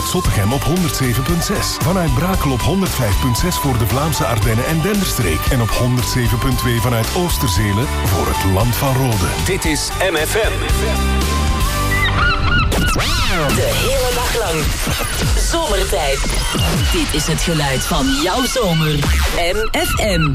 Zottegem op 107.6. Vanuit Brakel op 105.6 voor de Vlaamse Ardennen en Denderstreek. En op 107.2 vanuit Oosterzele voor het Land van Rode. Dit is MFM. De hele dag lang. Zomertijd. Dit is het geluid van jouw zomer. MFM.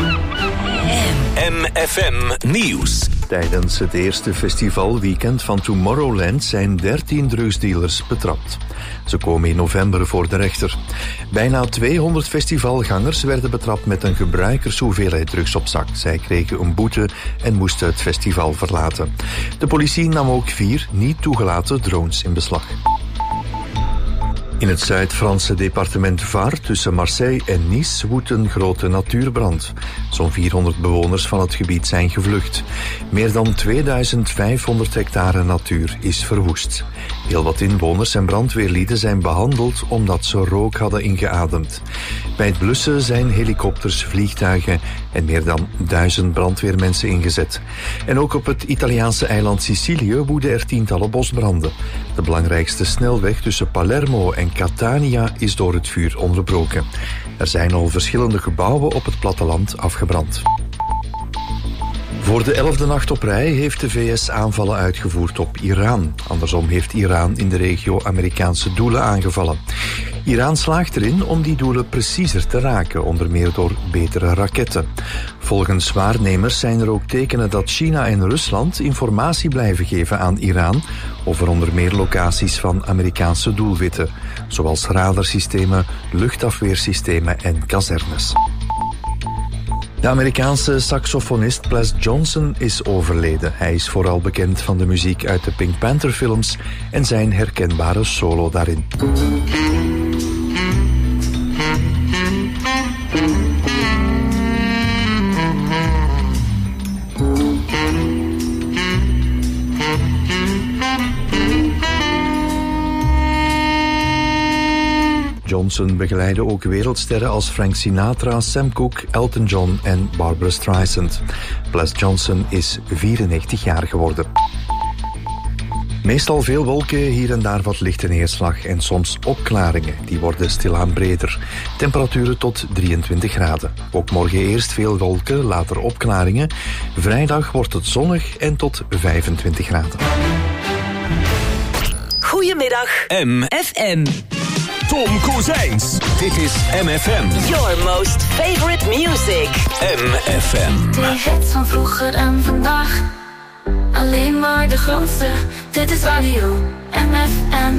MFM Nieuws. Tijdens het eerste festivalweekend van Tomorrowland zijn 13 drugsdealers betrapt. Ze komen in november voor de rechter. Bijna 200 festivalgangers werden betrapt met een gebruikershoeveelheid drugs op zak. Zij kregen een boete en moesten het festival verlaten. De politie nam ook 4 niet toegelaten drones in beslag. In het Zuid-Franse departement Var, tussen Marseille en Nice, woedt een grote natuurbrand. Zo'n 400 bewoners van het gebied zijn gevlucht. Meer dan 2500 hectare natuur is verwoest. Heel wat inwoners en brandweerlieden zijn behandeld omdat ze rook hadden ingeademd. Bij het blussen zijn helikopters, vliegtuigen en meer dan 1000 brandweermensen ingezet. En ook op het Italiaanse eiland Sicilië woeden er tientallen bosbranden. De belangrijkste snelweg tussen Palermo en Catania is door het vuur onderbroken. Er zijn al verschillende gebouwen op het platteland afgebrand. Voor de 11e nacht op rij heeft de VS aanvallen uitgevoerd op Iran. Andersom heeft Iran in de regio Amerikaanse doelen aangevallen. Iran slaagt erin om die doelen preciezer te raken, onder meer door betere raketten. Volgens waarnemers zijn er ook tekenen dat China en Rusland informatie blijven geven aan Iran over onder meer locaties van Amerikaanse doelwitten, zoals radarsystemen, luchtafweersystemen en kazernes. De Amerikaanse saxofonist Ples Johnson is overleden. Hij is vooral bekend van de muziek uit de Pink Panther films en zijn herkenbare solo daarin. Johnson begeleidde ook wereldsterren als Frank Sinatra, Sam Cooke, Elton John en Barbra Streisand. Ples Johnson is 94 jaar geworden. Meestal veel wolken, hier en daar wat lichte neerslag en soms opklaringen. Die worden stilaan breder. Temperaturen tot 23 graden. Ook morgen eerst veel wolken, later opklaringen. Vrijdag wordt het zonnig en tot 25 graden. Goedemiddag. MFM. Tom Kozijns. Dit is MFM. Your most favorite music. MFM. De hits van vroeger en vandaag. Alleen maar de grootste. Dit is radio MFM.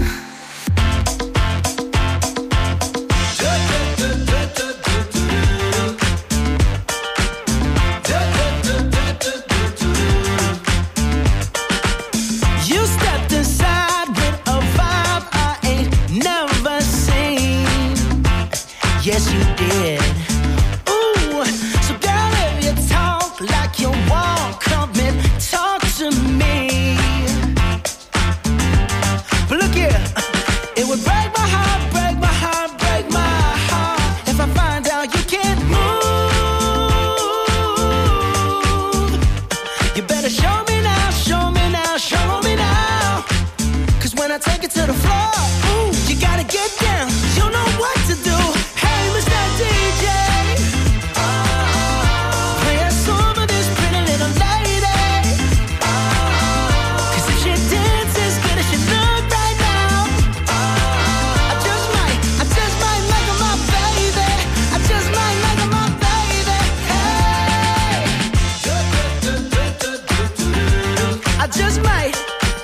Yes, you did. Ooh, so girl, if you talk like you walk, come and talk to me. But look here, it would break my heart, break my heart, break my heart if I find out you can't move. You better show me now, show me now, show me now. 'Cause when I take it to the floor, ooh, you gotta get down. You know what to do. DJ, play a song of this pretty little lady. 'Cause if she dances good as she look right now, I just might make her my baby. I just might make her my baby. Hey, I just might.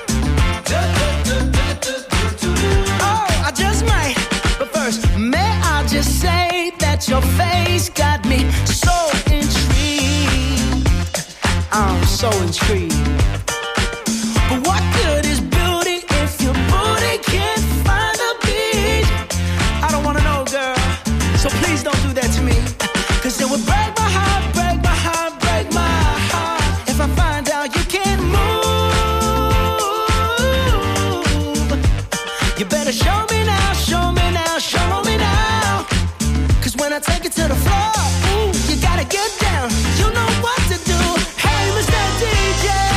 Oh, I just might. But first, may I just say your face got me so intrigued. I'm so intrigued. But what good is beauty if your booty can't find a beat? I don't wanna know, girl. So please don't do that to me. 'Cause it would break my heart, break my heart, break my heart if I find out you can't move. You better show me now, show me now, show me now. When I take it to the floor, ooh, you gotta get down. You know what to do. Hey, Mr. DJ.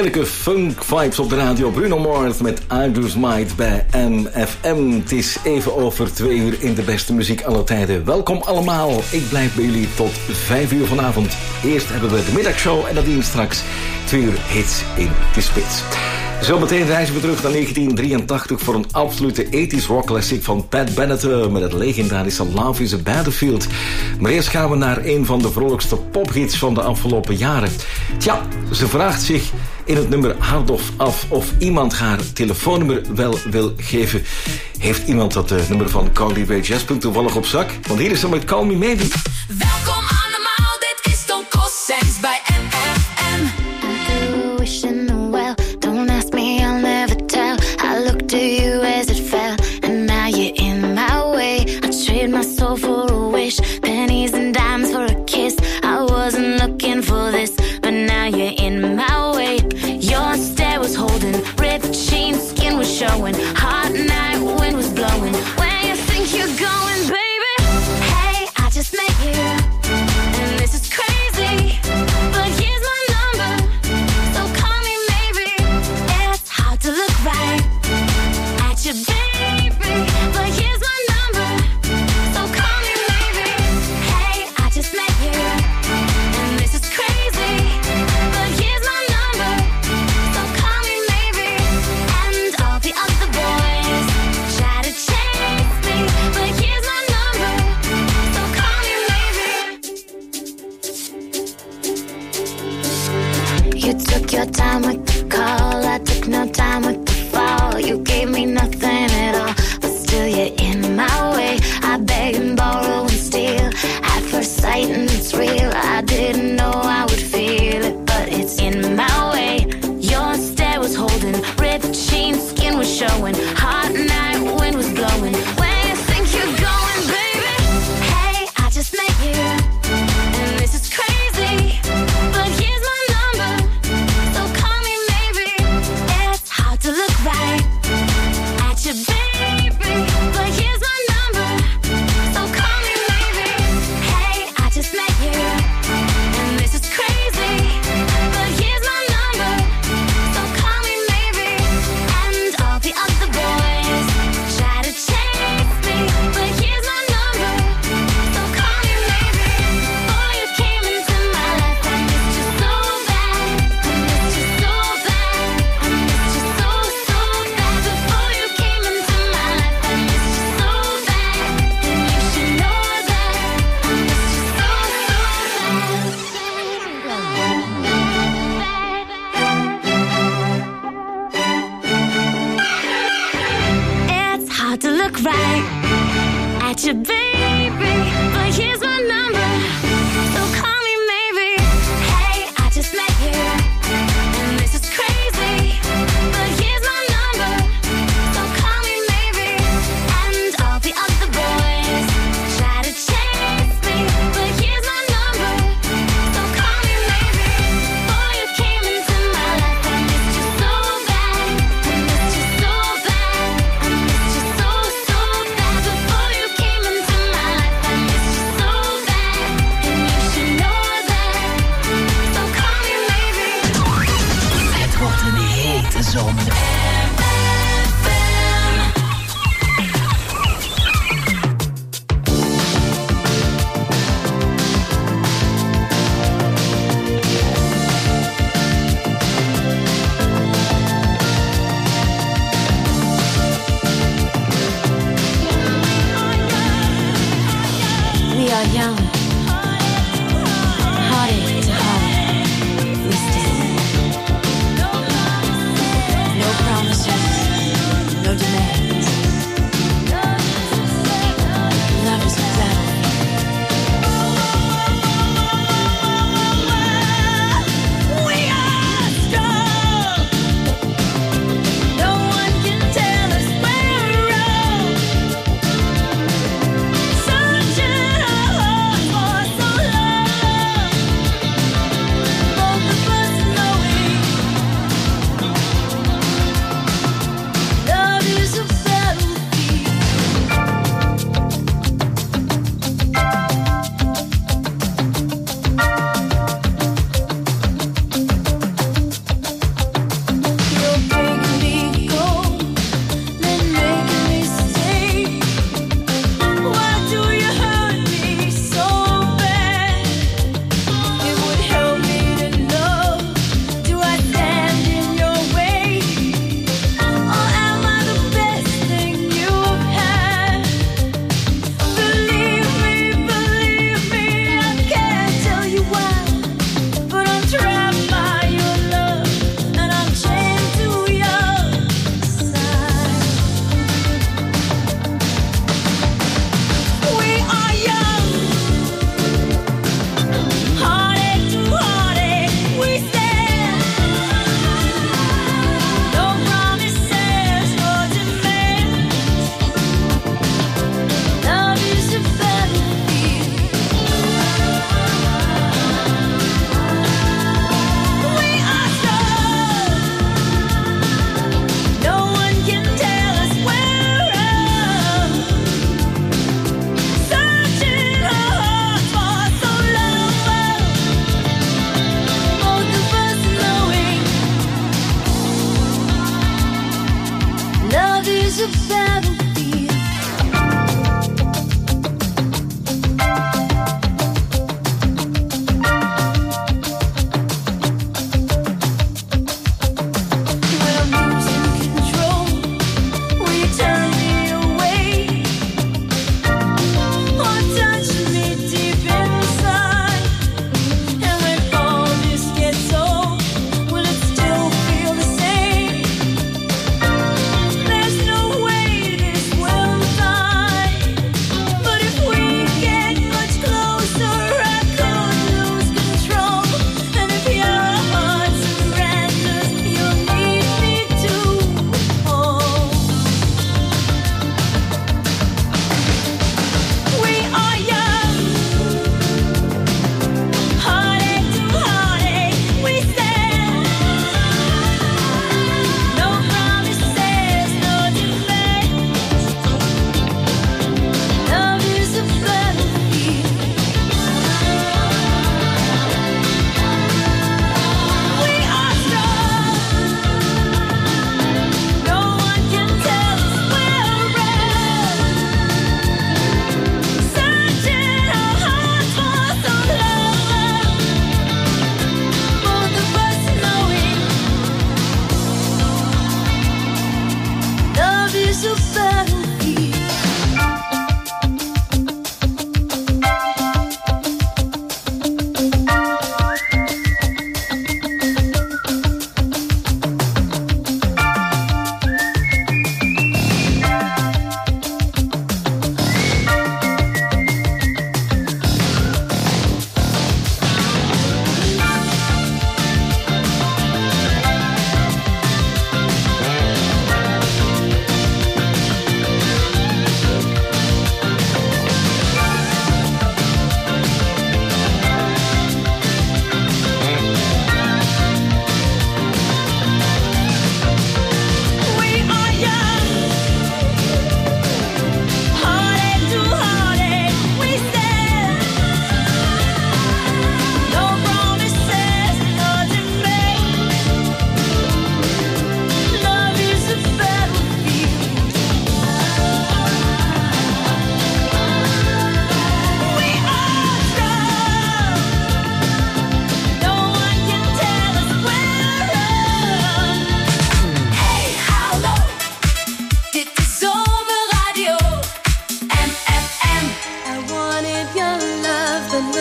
Heerlijke funk vibes op de radio. Bruno Mars met I Do Smite bij MFM. Het is even over 2 uur in de beste muziek aller tijden. Welkom allemaal. Ik blijf bij jullie tot 5 uur vanavond. Eerst hebben we de middagshow en nadien straks 2 uur hits in de spits. Zometeen reizen we terug naar 1983 voor een absolute 80s rock classic van Pat Benatar met het legendarische Love is a Battlefield. Maar eerst gaan we naar een van de vrolijkste pophits van de afgelopen jaren. Tja, ze vraagt zich in het nummer Hard Af of iemand haar telefoonnummer wel wil geven. Heeft iemand dat nummer van Carly Rae Jepsen toevallig op zak? Want hier is ze met Call Me Maybe. Welkom allemaal, dit is Stone Cold Saints bij MFM. I wishing well. Don't ask me, I'll never tell. I looked to you as it fell, and now you're in my way. I trade my soul for a wish, pennies and dimes for a kiss. I wasn't looking for this, but now you're in my way. Your stare was holding, ripped jeans, skin was showing. Hot night, wind was blowing. Where you think you're going, baby? Hey, I just met you, and this is crazy, but here's my number, so call me maybe. It's hard to look right at you, baby, but here's my number, so call me maybe. Hey, I just met you, and this is crazy, but here's my number, so call me maybe. And all the other boys try to chase me, but here's my number, so call me maybe. You took your time with the call, I took no time with the fall. You gave me nothing at all, but still you're in my way. I beg and borrow and steal at first sight, and it's real. I didn't know I would feel it, but it's in my way. Your stare was holding, ripped jeans, skin was showing. Hot night, wind was blowing. Where you think you're going, baby? Hey, I just met you, and this is crazy, but here's my number, so call me maybe. It's hard to look right at you, baby, but here's my number, so call me maybe. Hey, I just met you, and this is crazy, but here's my number, so call me maybe. And all the other boys try to chase me, but here's my number, so call me maybe. Before you came into my life, I missed you so bad, I missed you so bad, I missed you so, so bad. Before you came into my life, I missed you so bad, and you should know that I missed you so, It's hard to look right at you, baby, but here's my number, so call me maybe. Hey, I just met you, and this is crazy, but here's my number, so call me maybe. And all the other boys try to chase me, but here's my number, so call me maybe. Before you came into my life, I missed you so bad, I missed you so bad, I missed you so, so bad. Before you came into my life, I missed you so bad, and you should know that, so call me maybe. Het wordt een hete zomer. We are young, heartache to heart, we stand. No promises, no demands. Love is a battlefield. We are strong. No one can tell us we're wrong. Sunshine our hearts.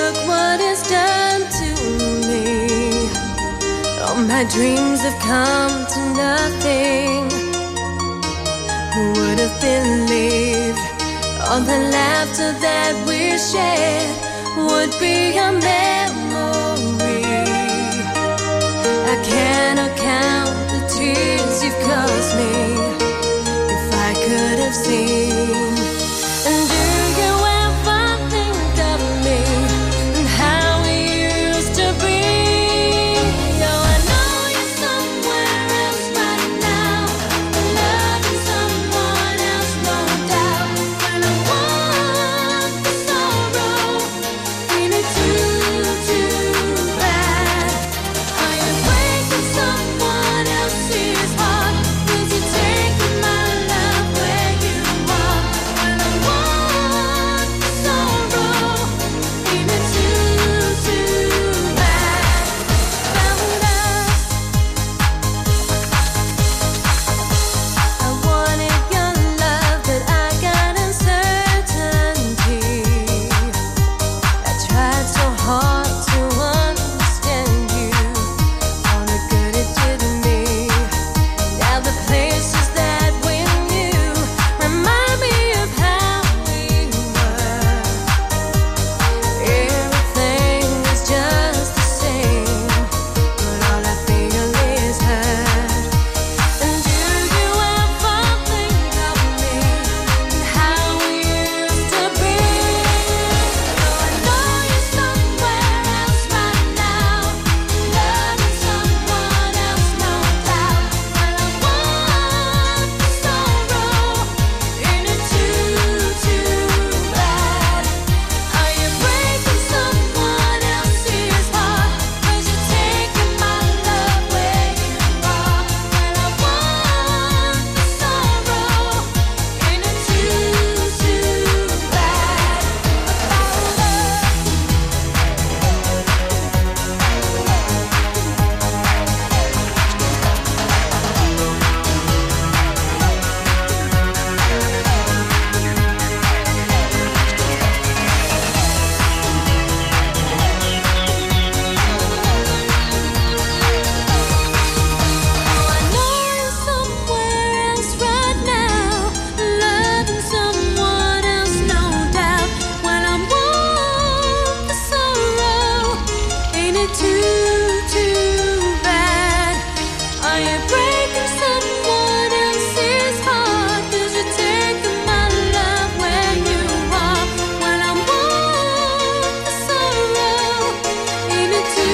look what it's done to me. All my dreams have come to nothing. Who would have believed all the laughter that we shared would be a memory? I cannot count the tears you've caused me. If I could have seen. And do you ever think of me and how we used to be? Oh, I know you're somewhere else right now, loving someone else, no doubt. And I want the sorrow, ain't it too bad? Are you breaking someone else's heart? 'Cause you're taking my love where you are. And I want the sorrow, ain't it too bad? Found us. I wanted your love, but I got uncertainty. I tried so hard to understand you, all the good it did me. Now the places that we knew remind me of how we were. Everything is just the same, but all I feel is hurt. And do you ever think of me and how we used to be? Oh, I know you're somewhere else right now, loving someone else, no doubt. And I want the sorrow, ain't it too bad? Are you breaking someone else's heart? 'Cause you're taking my love where you are. And I want the sorrow, ain't it too bad? I know you're somewhere else right now, loving someone else, no doubt. When I want the sorrow, ain't it too bad? Are you breaking someone else's heart? 'Cause you're taking my love where you are. When I want the sorrow, ain't it too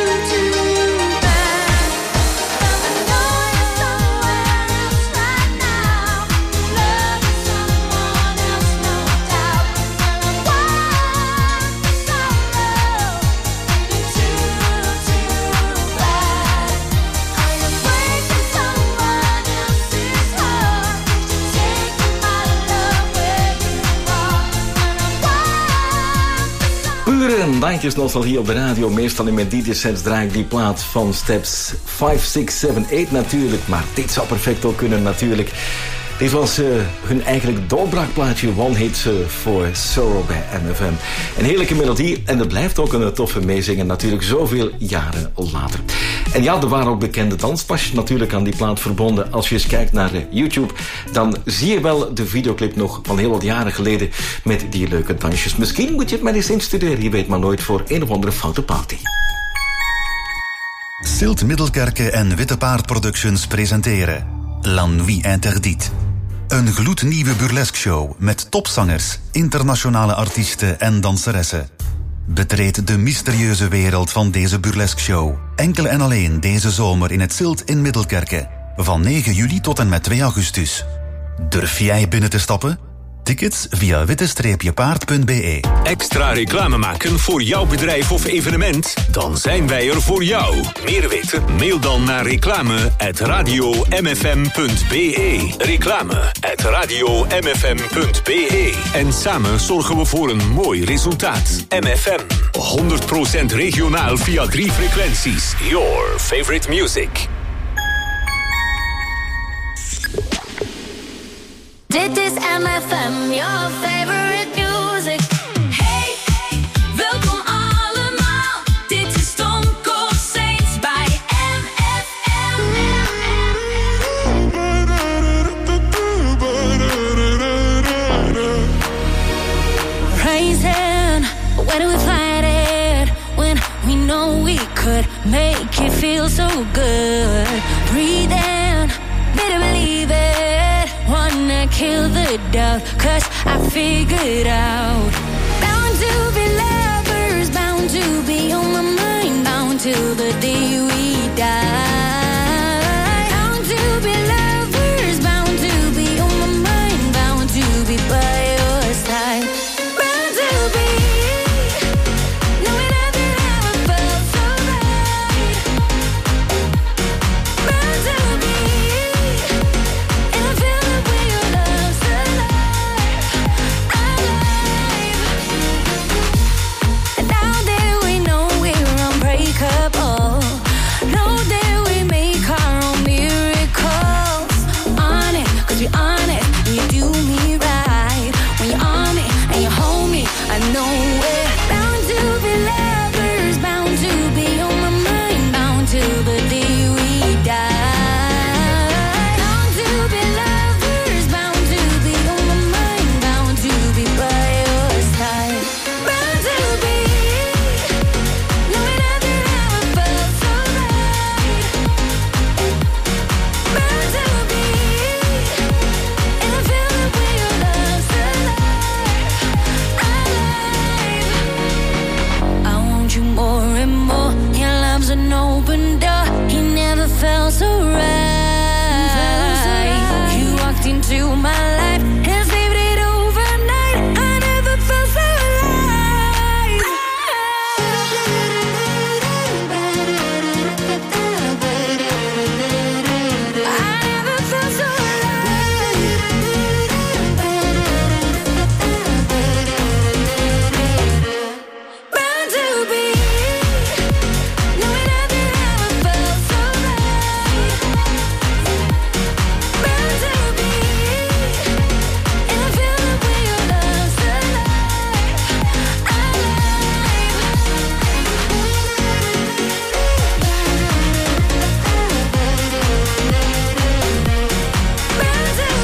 bad? I know you're somewhere else right now, loving someone else, no doubt. And I want the sorrow, ain't it too bad? Are you breaking someone else's heart? 'Cause you're taking my love where you are. And I want Pure bandjes nostalgie op de radio. Meestal in mijn DJ-sets draai ik die plaat van Steps 5, 6, 7, 8 natuurlijk. Maar dit zou perfect ook kunnen natuurlijk. Dit was hun eigenlijk doorbraakplaatje One Hit for Sorrow bij MFM. Een heerlijke melodie en het blijft ook een toffe meezingen natuurlijk zoveel jaren later. En ja, er waren ook bekende danspasjes natuurlijk aan die plaat verbonden. Als je eens kijkt naar YouTube, dan zie je wel de videoclip nog van heel wat jaren geleden met die leuke dansjes. Misschien moet je het maar eens instuderen, je weet maar nooit, voor een of andere foute party. Silt Middelkerke en Witte Paard Productions presenteren La Nuit Interdite. Een gloednieuwe burlesque-show met topzangers, internationale artiesten en danseressen. Betreed de mysterieuze wereld van deze burlesque-show. Enkel en alleen deze zomer in het Silt in Middelkerke. Van 9 juli tot en met 2 augustus. Durf jij binnen te stappen? Tickets via witte-paard.be. Extra reclame maken voor jouw bedrijf of evenement? Dan zijn wij er voor jou. Meer weten? Mail dan naar reclame@radiomfm.be. Reclame@radiomfm.be. En samen zorgen we voor een mooi resultaat. MFM. 100% regionaal via 3 frequenties. Your favorite music. Dit is MFM, your favorite music. Hey, welkom Where do we fight it when we know we could make it feel so good? Breathe in, better believe it. Wanna kill the doubt, 'cause I figured out. Bound to be lovers, bound to be on my mind, bound till the day we die. Bound to be lovers, bound to be on my mind, bound to be by your side. Bound to be knowing nothing ever felt so right. Bound to be in a feeling where your love's alive, alive. And now that we know we're unbreakable, know that we make our own miracles. On it, 'cause we're on it, and you do me right. When you're on me and you hold me, I know we're bound to be lovers, bound to be on my mind, bound till the day we die. Bound to be lovers, bound to be on my mind, bound to be by your side. Bound to be knowing nothing ever felt so right. Bound to be in a feeling where your love's alive, alive. I want you more and more. Your love's an open door. You never felt so right. You walked into my life and saved it overnight. I never felt so alive. I never felt so alive. Bound to be knowing nothing ever felt so right. Bound to be in a feeling where your love's alive, alive. Bound to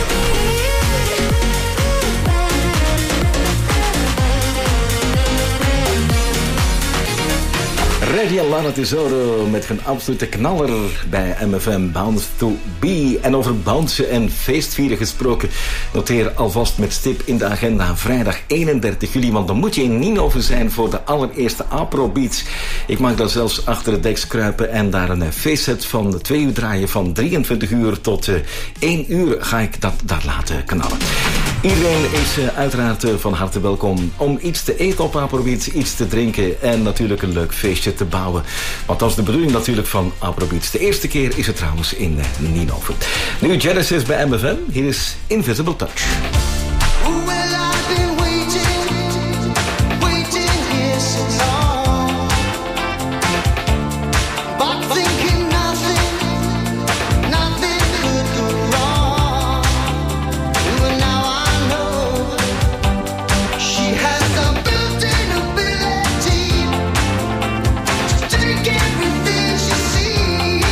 Reggie en Lana Tesoro met een absolute knaller bij MFM, Bound to Be. En over bouncen en feestvieren gesproken, noteer alvast met stip in de agenda vrijdag 31 juli, want dan moet je in Nienhoven zijn voor de allereerste Afrobeats. Ik mag daar zelfs achter het deks kruipen en daar een feestset van 2 uur draaien. Van 23 uur tot 1 uur ga ik dat daar laten knallen. Iedereen is uiteraard van harte welkom om iets te eten op Afrobeats, iets te drinken en natuurlijk een leuk feestje te bouwen. Want dat is de bedoeling natuurlijk van Afrobeats. De eerste keer is het trouwens in Nienhoven. Nu Genesis bij MFM. Hier is Invisible Touch.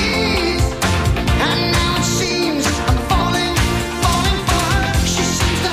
Seems I'm falling for her. She seems to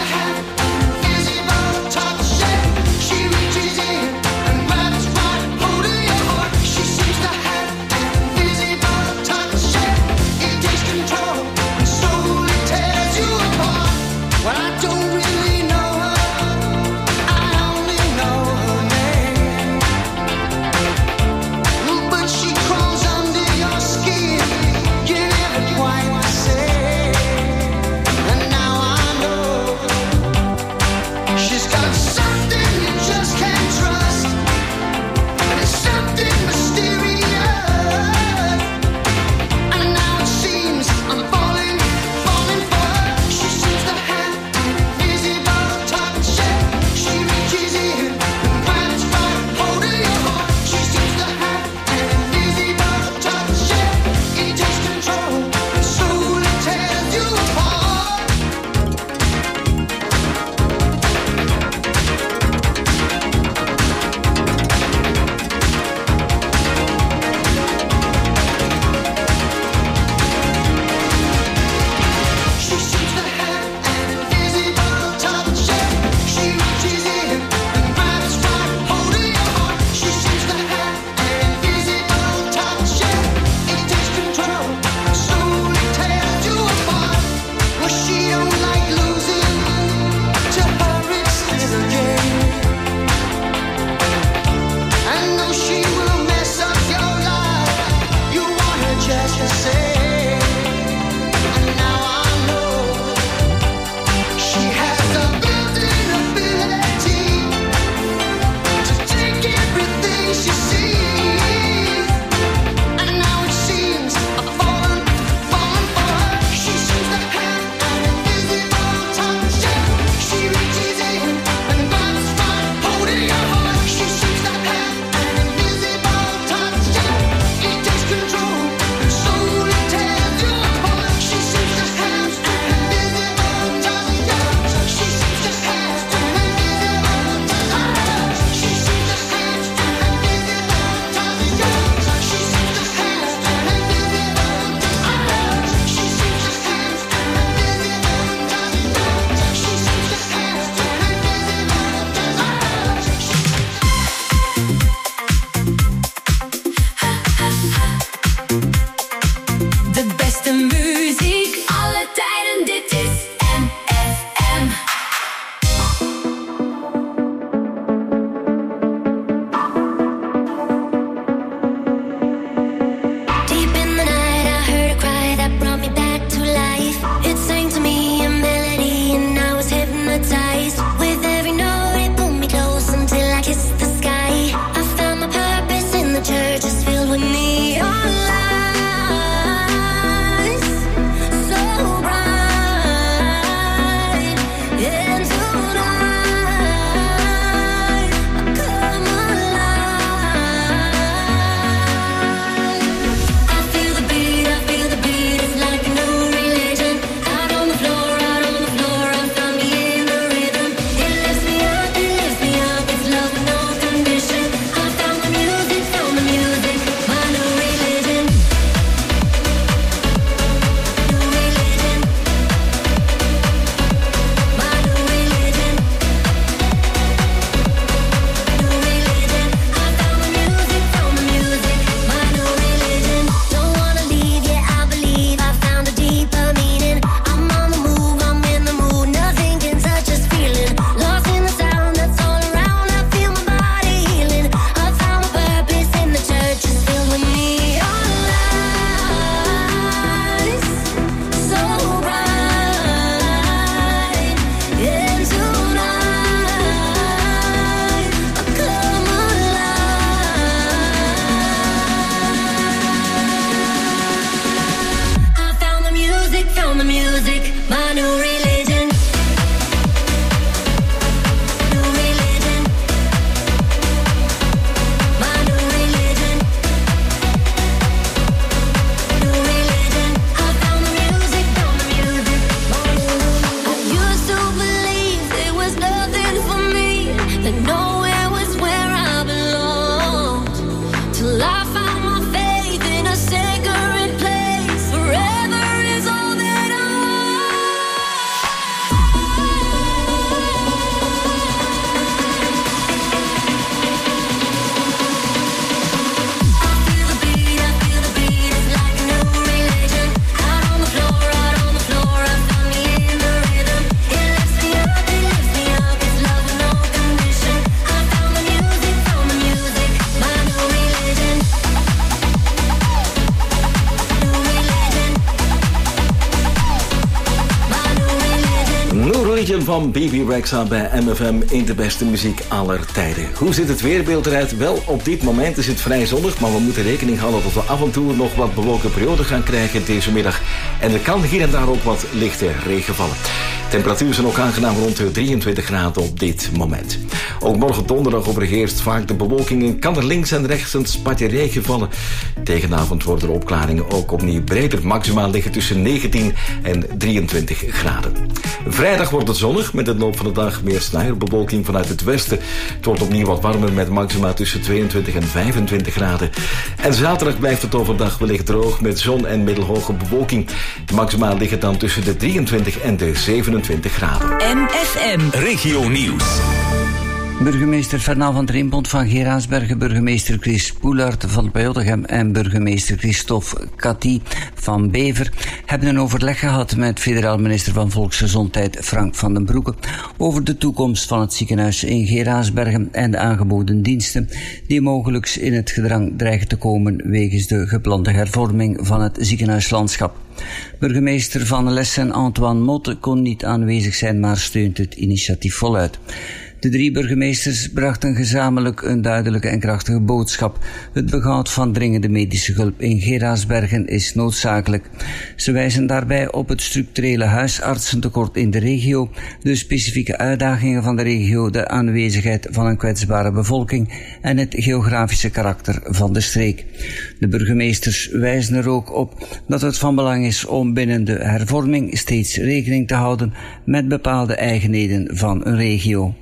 van Bibi Rexha bij MFM in de beste muziek aller tijden. Hoe ziet het weerbeeld eruit? Wel, op dit moment is het vrij zonnig, maar we moeten rekening houden dat we af en toe nog wat bewolken perioden gaan krijgen deze middag. En er kan hier en daar ook wat lichte regen vallen. Temperaturen zijn ook aangenaam rond de 23 graden op dit moment. Ook morgen donderdag overheerst vaak de bewolking en kan er links en rechts een spatje regen vallen. Tegen de avond worden de opklaringen ook opnieuw breder. Maximaal liggen tussen 19 en 23 graden. Vrijdag wordt het zonnig, met de loop van de dag meer sluierbewolking vanuit het westen. Het wordt opnieuw wat warmer met maxima tussen 22 en 25 graden. En zaterdag blijft het overdag wellicht droog met zon en middelhoge bewolking. De maxima liggen dan tussen de 23 en de 27 graden. MFM Regio Nieuws. Burgemeester Fernand van Trimbont van Geraardsbergen, burgemeester Chris Poelaert van Pijottegem en burgemeester Christophe Cathy van Bever hebben een overleg gehad met federaal minister van Volksgezondheid Frank van den Broeke over de toekomst van het ziekenhuis in Geraardsbergen en de aangeboden diensten die mogelijk in het gedrang dreigen te komen wegens de geplande hervorming van het ziekenhuislandschap. Burgemeester Van Lessen Antoine Motte kon niet aanwezig zijn, maar steunt het initiatief voluit. De 3 burgemeesters brachten gezamenlijk een duidelijke en krachtige boodschap. Het behoud van dringende medische hulp in Geraardsbergen is noodzakelijk. Ze wijzen daarbij op het structurele huisartsentekort in de regio, de specifieke uitdagingen van de regio, de aanwezigheid van een kwetsbare bevolking en het geografische karakter van de streek. De burgemeesters wijzen er ook op dat het van belang is om binnen de hervorming steeds rekening te houden met bepaalde eigenheden van een regio.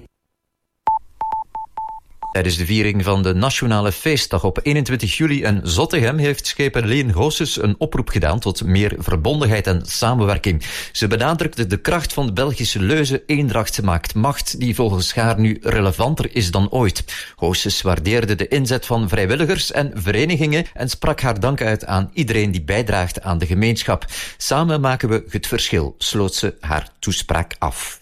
Tijdens de viering van de Nationale Feestdag op 21 juli in Zottegem heeft schepen Leen Goossens een oproep gedaan tot meer verbondenheid en samenwerking. Ze benadrukte de kracht van de Belgische leuze Eendracht maakt macht, die volgens haar nu relevanter is dan ooit. Goossens waardeerde de inzet van vrijwilligers en verenigingen en sprak haar dank uit aan iedereen die bijdraagt aan de gemeenschap. Samen maken we het verschil, sloot ze haar toespraak af.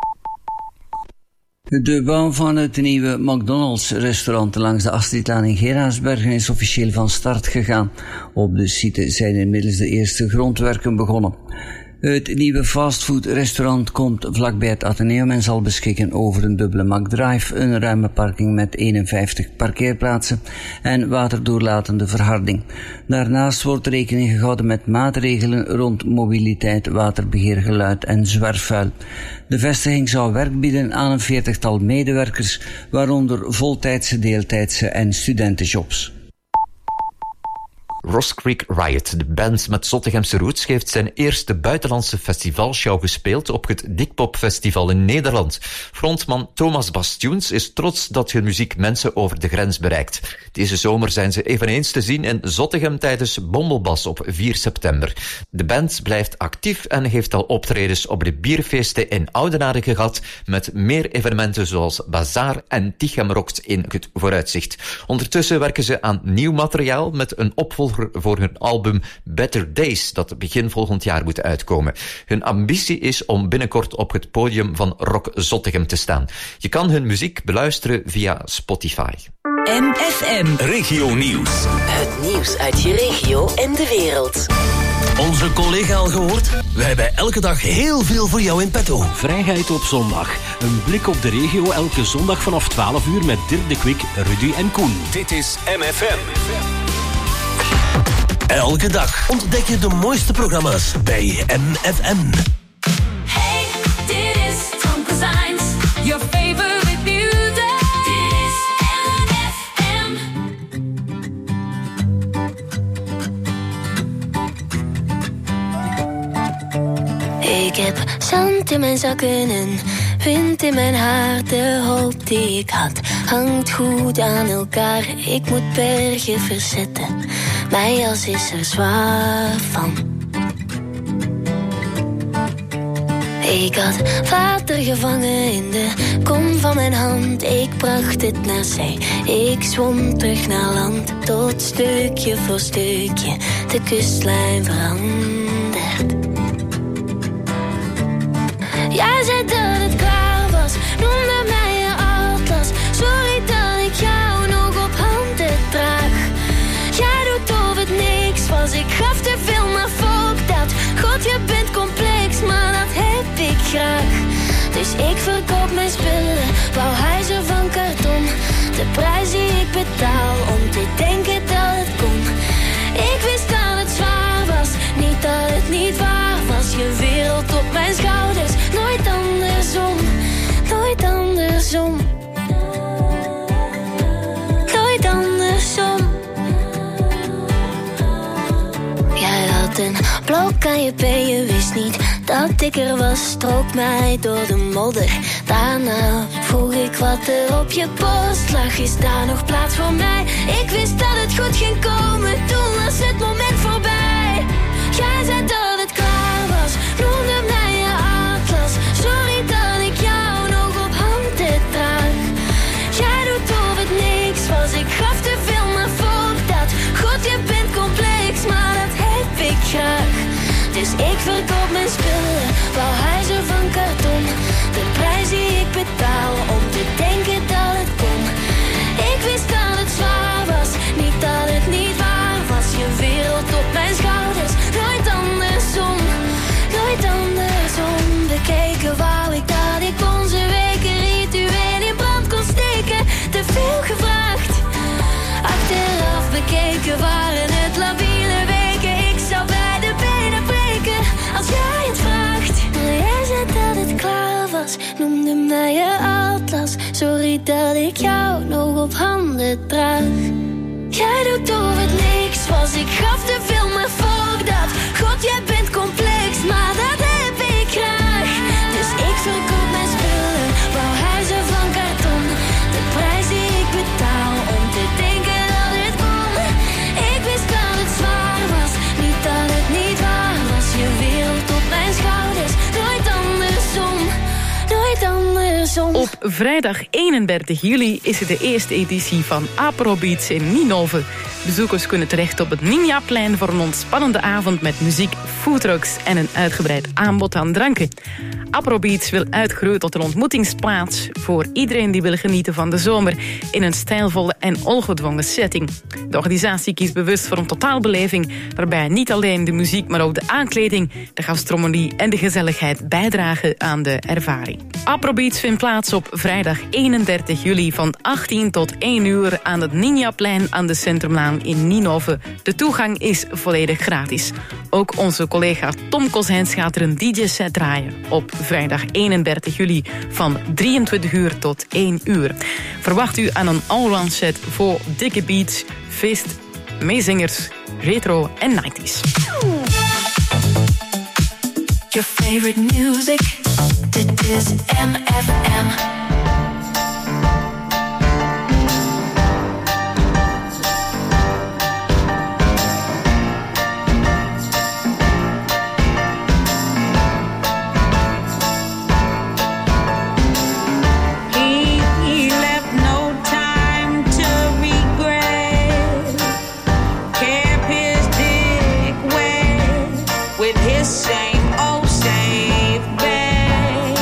De bouw van het nieuwe McDonald's-restaurant langs de Astridlaan in Geraardsbergen is officieel van start gegaan. Op de site zijn inmiddels de eerste grondwerken begonnen. Het nieuwe fastfood-restaurant komt vlakbij het Atheneum en zal beschikken over een dubbele McDrive, een ruime parking met 51 parkeerplaatsen en waterdoorlatende verharding. Daarnaast wordt rekening gehouden met maatregelen rond mobiliteit, waterbeheer, geluid en zwerfvuil. De vestiging zou werk bieden aan een 40-tal medewerkers, waaronder voltijdse, deeltijdse en studentenjobs. Ross Creek Riot, de band met Zottegemse roots, heeft zijn eerste buitenlandse festivalshow gespeeld op het Dikpop Festival in Nederland. Frontman Thomas Bastions is trots dat hun muziek mensen over de grens bereikt. Deze zomer zijn ze eveneens te zien in Zottegem tijdens Bommelbas op 4 september. De band blijft actief en heeft al optredens op de bierfeesten in Oudenaarde gehad, met meer evenementen zoals Bazaar en Tichem Rockt in het vooruitzicht. Ondertussen werken ze aan nieuw materiaal met een opvolger voor hun album Better Days, dat begin volgend jaar moet uitkomen. Hun ambitie is om binnenkort op het podium van Rock Zottegem te staan. Je kan hun muziek beluisteren via Spotify. MFM Regio Nieuws. Het nieuws uit je regio en de wereld. Onze collega al gehoord? We hebben elke dag heel veel voor jou in petto. Vrijheid op zondag. Een blik op de regio elke zondag vanaf 12 uur met Dirk de Kwik, Rudy en Koen. Dit is MFM. Elke dag ontdek je de mooiste programma's bij MFM. Hey, dit is Tonka Signs, your favorite music. Dit is MFM. Ik heb zand in mijn zakken en wind in mijn haar. De hoop die ik had hangt goed aan elkaar. Ik moet bergen verzetten, mijn jas is er zwaar van. Ik had water gevangen in de kom van mijn hand. Ik bracht het naar zee, ik zwom terug naar land. Tot stukje voor stukje de kustlijn verandert. Jij zei dat het klaar was, noemde mij je atlas. Sorry dat ik jou nog op handen draag. Jij doet of het niks was, ik gaf te veel, maar fuck dat. God, je bent complex, maar dat heb ik graag. Dus betaal om te denken dat het kon. Ik wist dat het zwaar was, niet dat het niet waar was. Je wereld op mijn schouders, nooit andersom, nooit andersom. Nooit andersom. Jij had een blok aan je been, je wist niet dat ik er was. Strook mij door de modder. Daarna vroeg ik wat er op je post lag. Is daar nog plaats voor mij? Ik wist dat het goed ging komen, toen was het moment voorbij. Jij zei dat het klaar was, noemde mij je atlas. Sorry dat ik jou nog op handen draag. Jij doet of het niks was, ik gaf te veel maar voor dat. God, je bent complex, maar dat heb ik graag. Dus ik verkoop mijn spullen, bouw huizen van karton. De prijs die ik betaal om te denken dat het kon. Ik wist dat het zwaar was, niet dat het niet waar was. Je wereld op mijn schouders, nooit andersom, nooit andersom. Bekeken wou ik dat ik onze weken ritueel in brand kon steken. Te veel gevraagd, achteraf bekeken waren het labiele weken. Ik zou bij de benen breken als jij het vraagt. Jij zei dat het klaar was, noemde mij je atlas. Sorry dat ik jou nog op handen draag. Jij doet of het niks was, ik gaf te veel maar voor dat. God, jij bent complex, maar dat heb ik graag. Dus ik verkoop mijn spullen, bouw huizen van karton. De prijs die ik betaal om te denken dat het kon. Ik wist dat het zwaar was, niet dat het niet waar was. Je wereld op mijn schouders, nooit andersom, nooit andersom. Op vrijdag 31 juli is er de eerste editie van Afrobeats in Ninove. Bezoekers kunnen terecht op het Ninjaplein voor een ontspannende avond met muziek, foodtrucks en een uitgebreid aanbod aan dranken. Afrobeats wil uitgroeien tot een ontmoetingsplaats voor iedereen die wil genieten van de zomer in een stijlvolle en ongedwongen setting. De organisatie kiest bewust voor een totaalbeleving waarbij niet alleen de muziek, maar ook de aankleding, de gastronomie en de gezelligheid bijdragen aan de ervaring. Afrobeats vindt plaats op vrijdag 31 juli van 18 tot 1 uur aan het Ninjaplein aan de Centrumlaan in Ninove. De toegang is volledig gratis. Ook onze collega Tom Kozijns gaat er een DJ-set draaien op vrijdag 31 juli van 23 uur tot 1 uur. Verwacht u aan een all-round set voor dikke beats, feest, meezingers, retro en 90s. Your favorite music, dit is MFM. Same old same bed.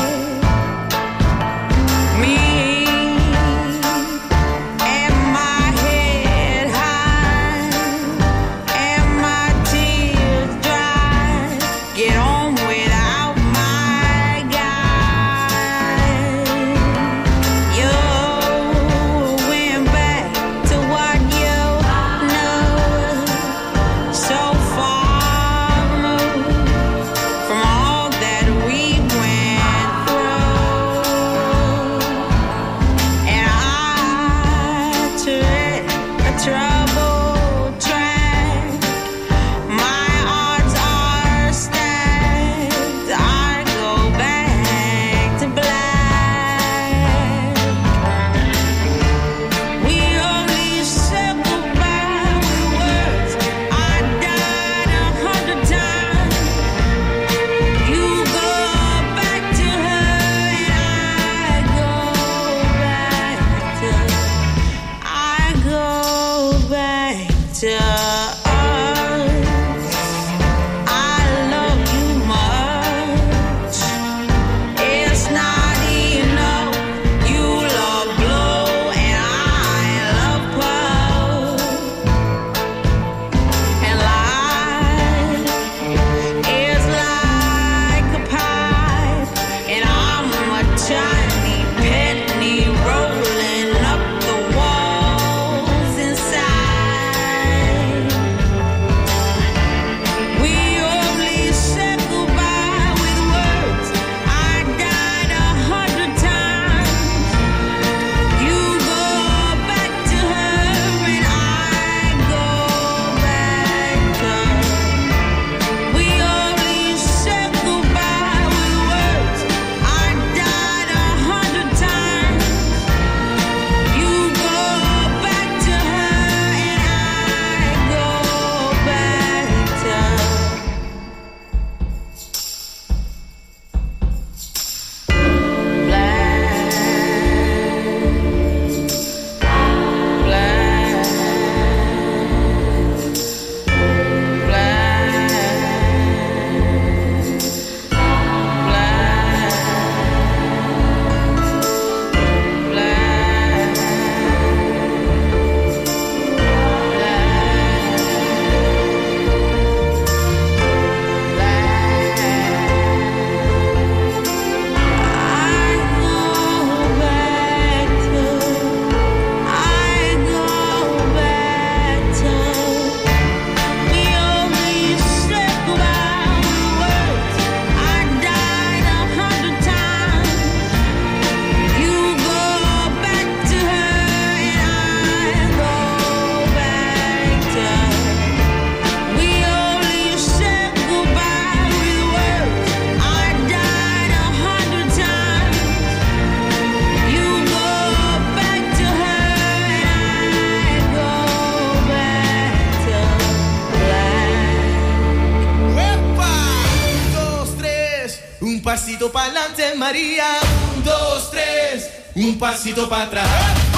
pasito pa'lante, María. 1, 2, 3, un pasito para atrás.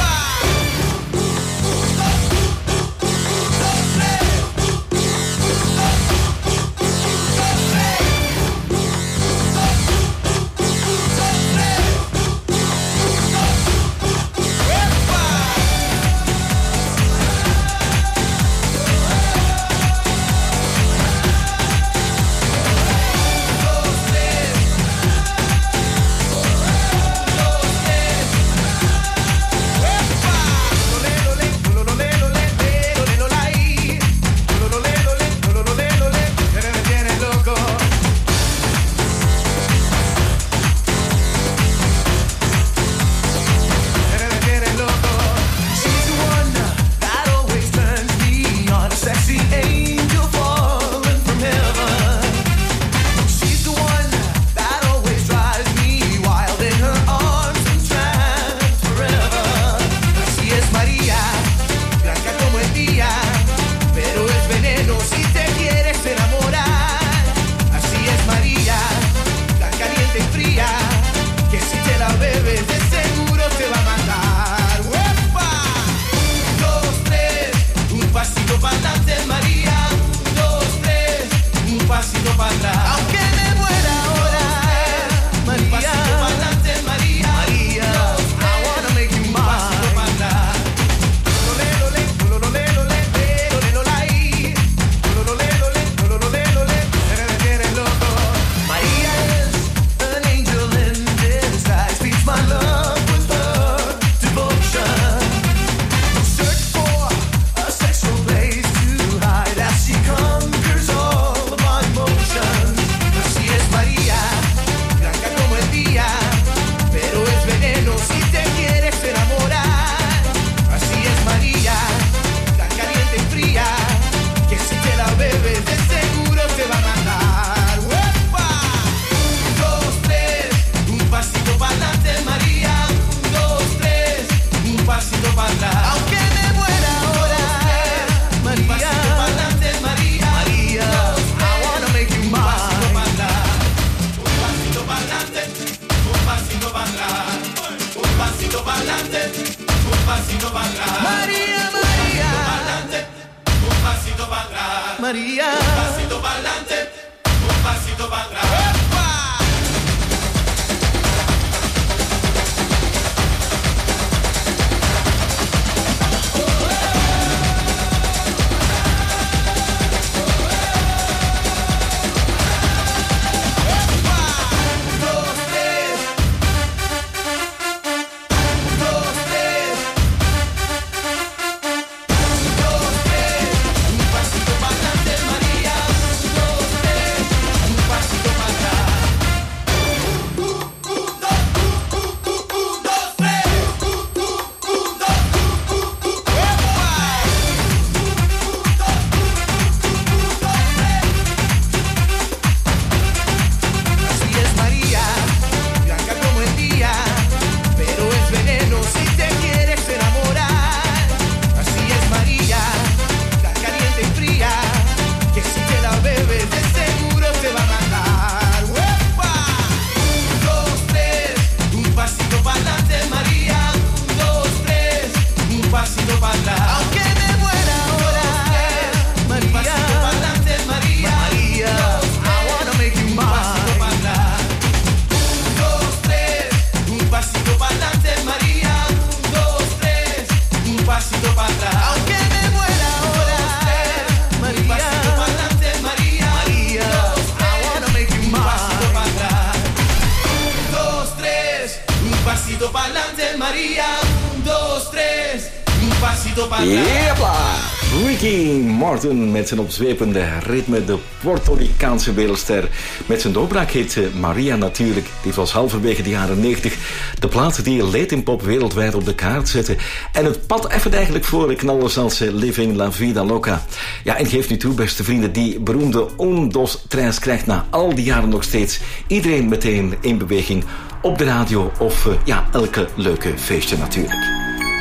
Ricky Martin met zijn opzwepende ritme, de Puerto Ricaanse wereldster. Met zijn doorbraakhit Maria natuurlijk. Dit was halverwege de jaren 90. De plaat die Latin Pop wereldwijd op de kaart zette. En het pad effent eigenlijk voor knallers als Living La Vida Loca. Ja, en geef nu toe, beste vrienden, die beroemde Un, Dos, Tres krijgt na al die jaren nog steeds iedereen meteen in beweging. Op de radio of elke leuke feestje natuurlijk.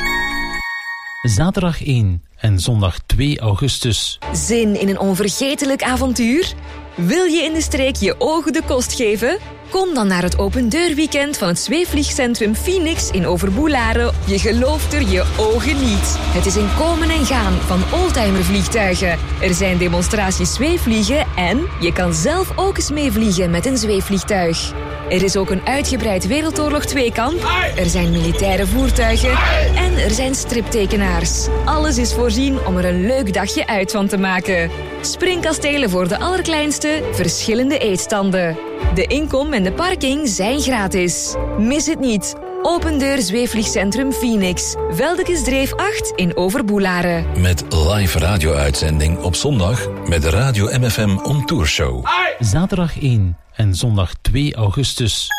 Zaterdag 1 en zondag 2 augustus. Zin in een onvergetelijk avontuur? Wil je in de streek je ogen de kost geven? Kom dan naar het opendeurweekend van het zweefvliegcentrum Phoenix in Overboelaren. Je gelooft er je ogen niet. Het is een komen en gaan van oldtimervliegtuigen. Er zijn demonstraties zweefvliegen en je kan zelf ook eens meevliegen met een zweefvliegtuig. Er is ook een uitgebreid Wereldoorlog 2-kamp. Er zijn militaire voertuigen. En er zijn striptekenaars. Alles is voorzien om er een leuk dagje uit van te maken. Springkastelen voor de allerkleinste, verschillende eetstanden. De inkom en de parking zijn gratis. Mis het niet. Opendeur Zweefvliegcentrum Phoenix. Veldekesdreef 8 in Overboelaren. Met live radio-uitzending op zondag met de Radio MFM On Tour Show. Zaterdag 1 en zondag 2 augustus.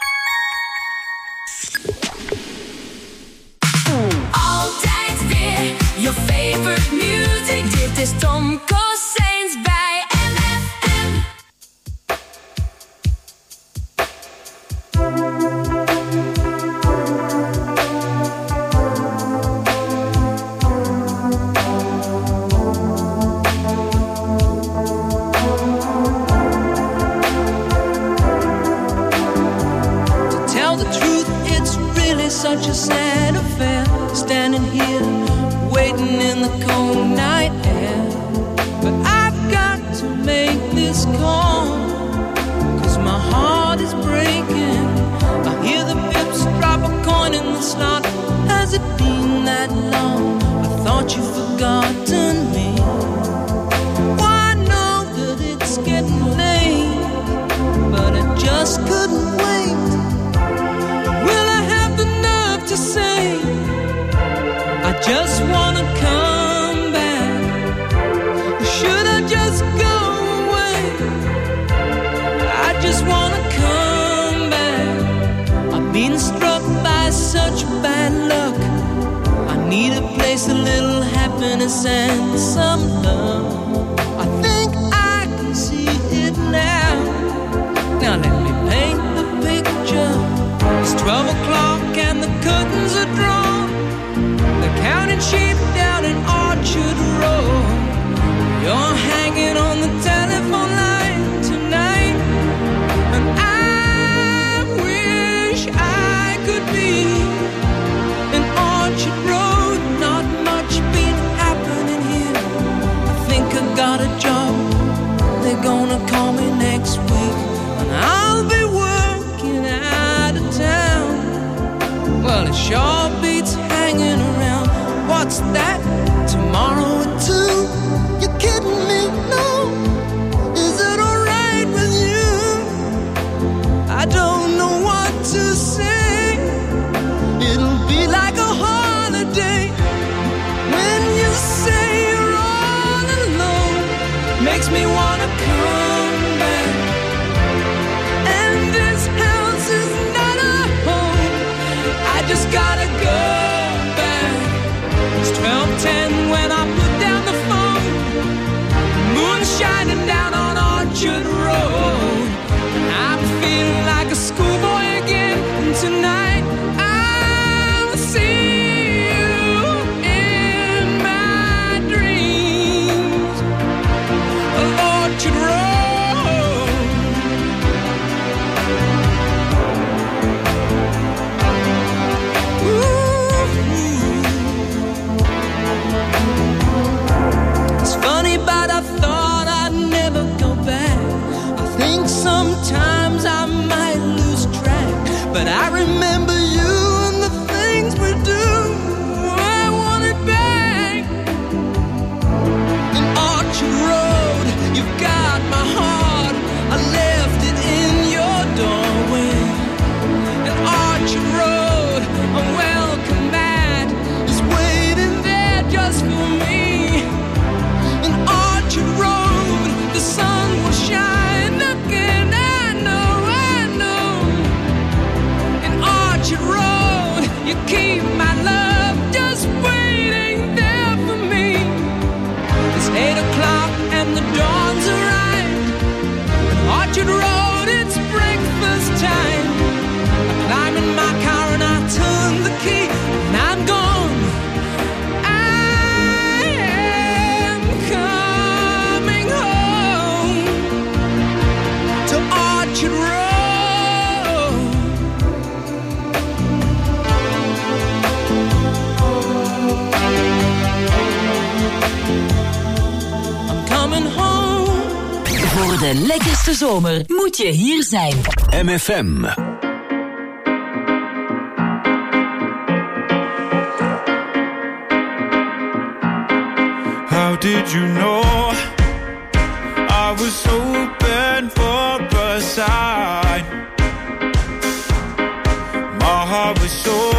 Altijd weer your favorite music. Dit is Tom Cossens bij MFM. Such a sad affair, standing here, waiting in the cold night air. But I've got to make this call, 'cause my heart is breaking. I hear the pips drop a coin in the slot. Has it been that long? I thought you'd forgotten me. Well, I know that it's getting late, but I just couldn't wait. To say I just wanna come back. Should I just go away? I just wanna come back. I've been struck by such bad luck. I need a place, a little happiness and some love. I think I can see it now. Now let me paint the picture. It's 12 o'clock and the curtains are drawn. The counting sheep down in Orchard Road. You're hanging on the telephone line tonight, and I wish I could be in Orchard Road. Not much been happening here. I think I got a job. They're gonna call me next week, and I'll be working out of town. Well, it sure beats hanging around. What's that? Tomorrow at 2? You kidding me? No. Is it alright with you? I don't know what to say. It'll be like a holiday when you say you're all alone. Makes me wanna come back. And this house is not a home. I just gotta go back. It's 12:10 de lekkerste zomer moet je hier zijn. MFM. How did you know I was hoping for a sign? My heart was so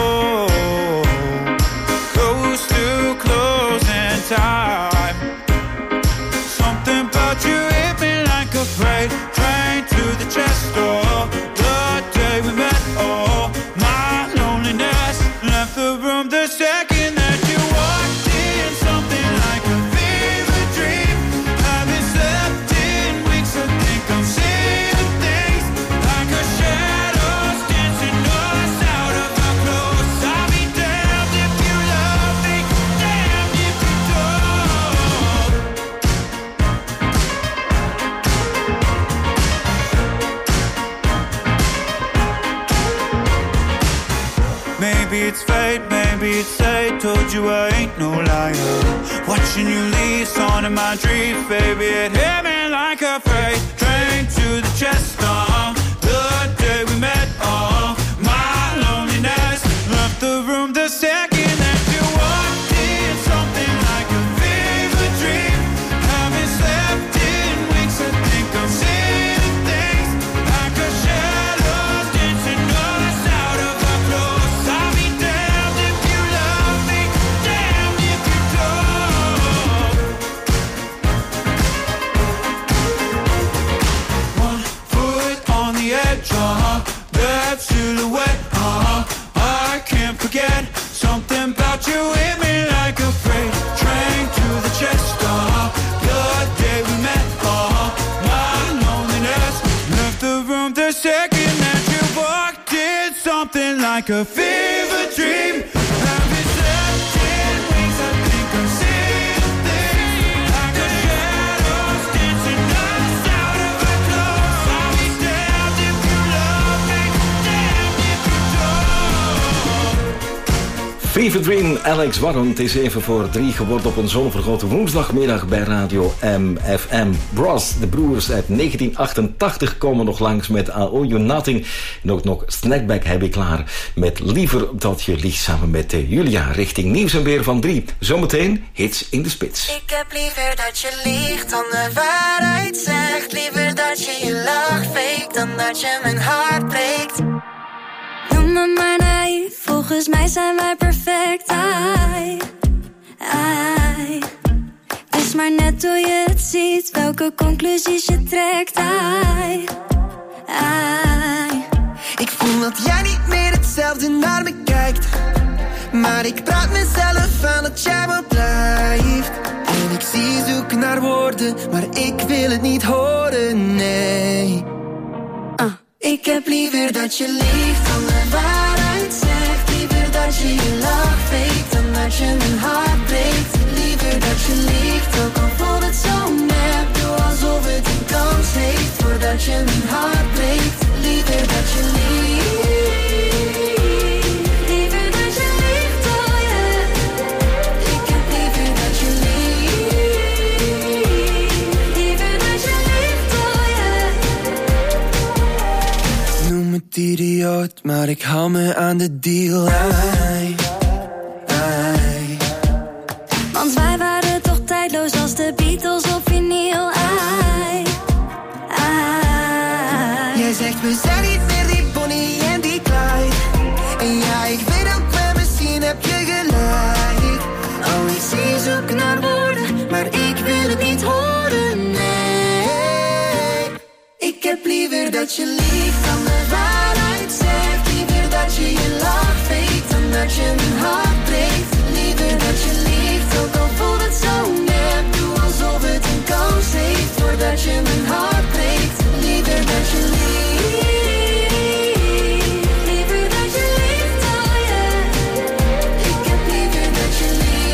close to closing time. Something about you hit me like a freight train to the chest door. The day we met, oh, my loneliness left the room the second that you walked in. Something like a fever dream. Haven't slept in weeks, I think I'm seeing things like a shadows dancing us out of our clothes. I'll be damned if you love me, damned if you don't. Maybe it's fate, maybe it's fate. Told you I ain't no liar. Watching you leave, on in my dreams, baby, it hit me like a freight train to the chest. The day we met, oh, my loneliness left the room the second that you walked in. Something like a fever dream. Haven't slept in weeks, I think I'm seeing things like a shadows dancing us out of our clothes. I'll be damned if you love me, damned if you don't. One foot on the edge, that silhouette, I can't forget. Something about you hit me like a freight train to the chest, the day we met, my loneliness left the room the second that you walked in. Something like a fever dream. Haven't slept in weeks, I think I'm seeing things like a shadows dancing us out of our clothes. I'll be damned if you love me, damned if you don't. Fever Dream, Alex Warren. Het is even voor 3 geworden op een zonvergoten woensdagmiddag bij Radio MFM. Bros, de broers uit 1988 komen nog langs met I Owe You Nothing. En ook nog Snackback heb ik klaar met Liever dat je liegt samen met Julia richting Nieuws en Weer van 3. Zometeen hits in de spits. Ik heb liever dat je liegt dan de waarheid zegt. Liever dat je je lach fake dan dat je mijn hart breekt. Noem me maar naïef, volgens mij zijn wij perfect. Ai. Het is maar net hoe je het ziet, welke conclusies je trekt. Ai. Ik voel dat jij niet meer hetzelfde naar me kijkt, maar ik praat mezelf aan dat jij wel blijft. En ik zie je zoeken naar woorden, maar ik wil het niet horen, nee. Ik heb liever dat je liegt dan de waarheid zegt. Liever dat je je lach fake dan dat je mijn hart breekt. Liever dat je liegt, ook al voelt het zo nep. Doe alsof het een kans heeft voordat je mijn hart breekt. Liever dat je liegt. Liever dat je liegt, oh yeah. Ik heb liever dat je liegt. Liever dat je liegt, oh yeah. Noem het idioot, maar ik hou me aan de deal. Want wij waren toch tijdloos als de Beatles op vinyl. Jij zegt we zijn niet meer die Bonnie en die Clyde. En ja, ik weet ook wel, misschien heb je gelijk. Oh, ik zie je zoeken naar woorden, maar ik wil het niet horen, nee. Ik heb liever dat je liegt dan de waarheid zegt. Liever dat je je lach fake dan dat je mijn hart breekt. Liever dat je liegt, ook al voelt het zo nep. Doe alsof het een kans heeft voordat je mijn hart breekt. Liever dat je liegt. Liever dat je liegt, oh yeah. Ik heb liever dat je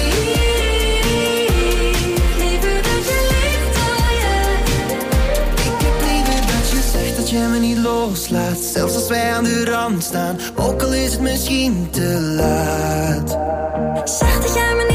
liegt. Liever dat je liegt, oh yeah. Ik heb liever dat je zegt dat je me niet loslaat. Zelfs als wij aan de rand staan, ook al is het misschien te laat. Zeg dat jij me niet